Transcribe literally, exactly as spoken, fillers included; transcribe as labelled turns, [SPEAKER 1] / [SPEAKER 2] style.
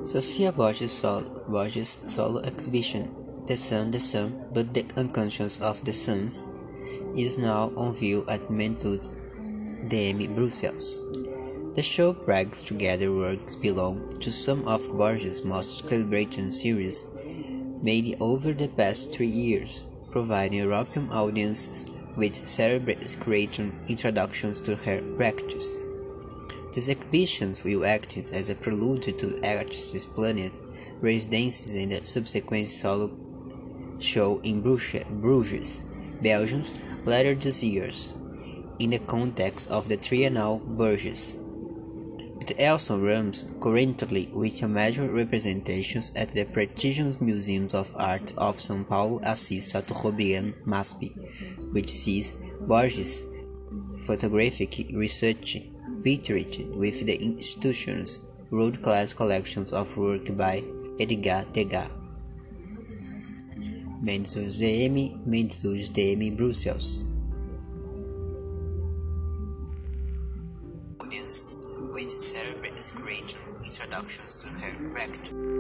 [SPEAKER 1] Sofia Borges' solo, Borges' solo exhibition, The Sun, the Sun, but the Unconscious of the Suns, is now on view at Mentude D M Brussels. The show brings together works belong to some of Borges' most celebrated series made over the past three years, providing European audiences with celebrated introductions to her practice. These exhibitions will act as a prelude to the artist's planned residencies and the subsequent solo show in Bruges, Belgium, later this year, in the context of the Trienal Bourges. It also runs currently with major representations at the prestigious Museum of Art of São Paulo Assis Chateaubriand M A S P, which sees Borges' photographic research pictured with the institution's world-class collections of work by Edgar Degas. Mentude D M, Mentude D M Brussels. Audiences with celebrated creative introductions to her practice.